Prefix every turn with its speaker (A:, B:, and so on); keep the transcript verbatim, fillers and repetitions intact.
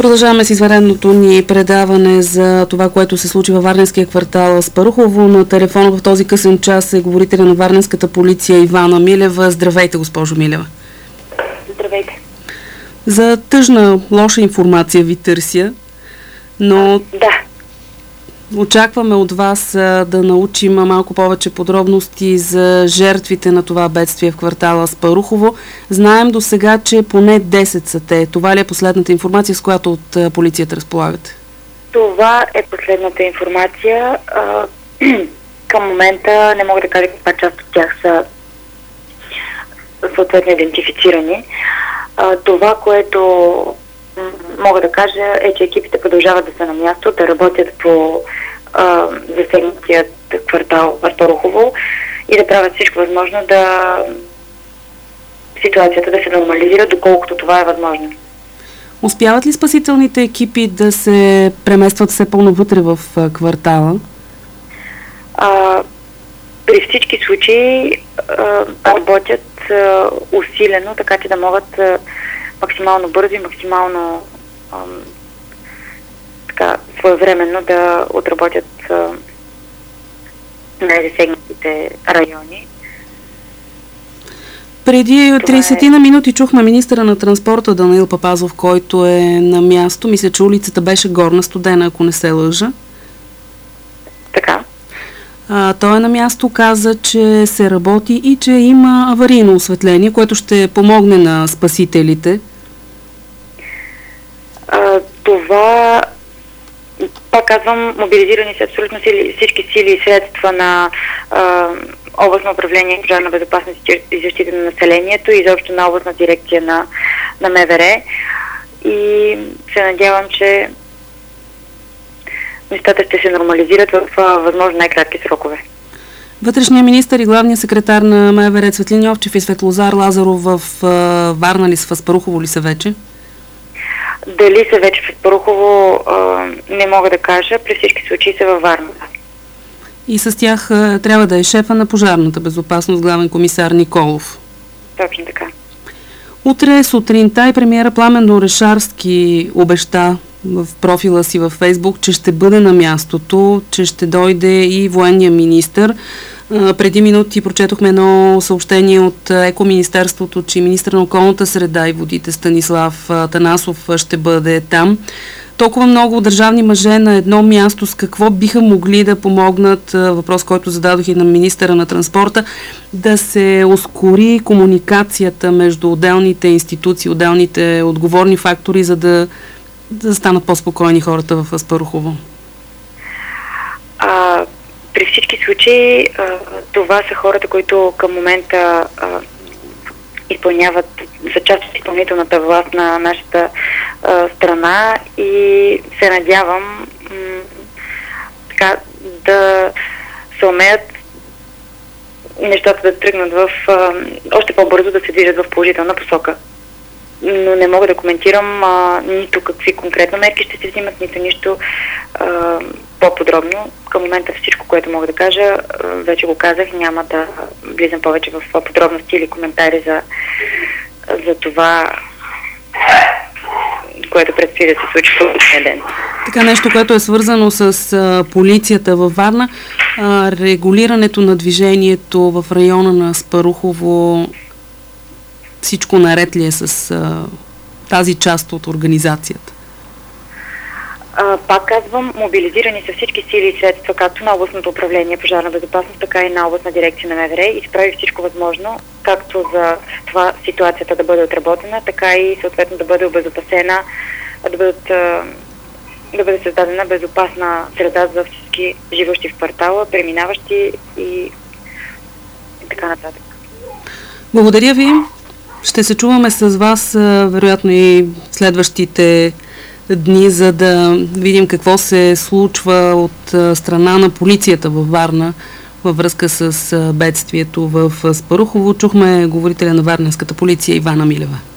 A: Продължаваме с извънредното ни предаване за това, което се случи във Варненския квартал Аспарухово. На телефона в този късен час е говорителя на Варненската полиция Ивана Милева. Здравейте, госпожо Милева.
B: Здравейте.
A: За тъжна, лоша информация ви търся, но
B: да.
A: Очакваме от вас да научим малко повече подробности за жертвите на това бедствие в квартала Аспарухово. Знаем до сега, че поне десет са те. Това ли е последната информация, с която от полицията разполагате?
B: Това е последната информация. Към момента не мога да кажа каква част от тях са съответно идентифицирани. Това, което мога да кажа е, че екипите продължават да са на място, да работят по а, засегнатият квартал Аспарухово и да правят всичко възможно да ситуацията да се нормализира, доколкото това е възможно.
A: Успяват ли спасителните екипи да се преместват все по-навътре в квартала?
B: А, при всички случаи а, работят а, усилено, така че да могат а, максимално бързо и максимално а, така, своевременно да отработят а, най-засегнатите райони.
A: Преди тридесет е... на минути чухме министъра на транспорта Данаил Папазов, който е на място. Мисля, че улицата беше Горна Студена, ако не се лъжа.
B: Така.
A: А, той е на място, каза, че се работи и че има аварийно осветление, което ще помогне на спасителите.
B: А, това, пак казвам, мобилизирани са абсолютно сили, всички сили и средства на а, областно управление пожарна безопасност и защита на населението и изобщо на областна дирекция на, на МВР. И се надявам, че нещата ще се нормализират в а, възможно най-кратки срокове.
A: Вътрешният министър и главният секретар на МВР Цветлин Йовчев и Светлозар Лазаров в а, Варна ли са, в Аспарухово ли са вече?
B: Дали са вече в Аспарухово, а, не мога да кажа. При всички случаи са във Варна.
A: И с тях а, трябва да е шефа на пожарната безопасност, главен комисар Николов.
B: Точно така.
A: Утре сутринта и премиера Пламен Орешарски обеща в профила си във Фейсбук, че ще бъде на мястото, че ще дойде и военния министър. А, преди минути прочетохме едно съобщение от Екоминистерството, че министър на околната среда и водите Станислав Танасов ще бъде там. Толкова много държавни мъже на едно място, с какво биха могли да помогнат, въпрос, който зададох и на министъра на транспорта, да се ускори комуникацията между отделните институции, отделните отговорни фактори, за да, да станат по-спокойни хората в Аспарухово?
B: А, при всички случаи а, това са хората, които към момента а, изпълняват, за част от изпълнителната власт на нашата а, страна и се надявам м- така, да се умеят нещата да тръгнат в а, още по-бързо да се движат в положителна посока. Но не мога да коментирам а, нито какви конкретно мерки ще се взимат, нито нищо а, по-подробно. Към момента всичко, което мога да кажа, а, вече го казах, няма да влизам повече в подробности или коментари за, за това, което предстои да се случи в този ден.
A: Така, нещо, което е свързано с а, полицията във Варна, а, регулирането на движението в района на Аспарухово, всичко наред ли е с а, тази част от организацията?
B: А, пак казвам, мобилизирани са всички сили и средства, както на областното управление пожарна безопасност, така и на областна дирекция на МВР и справи всичко възможно, както за това ситуацията да бъде отработена, така и съответно да бъде обезопасена, да, бъдат, да бъде създадена безопасна среда за всички живущи в квартала, преминаващи и, и така нататък.
A: Благодаря ви. Ще се чуваме с вас, вероятно и следващите дни, за да видим какво се случва от страна на полицията във Варна във връзка с бедствието в Аспарухово. Чухме говорителя на Варненската полиция Ивана Милева.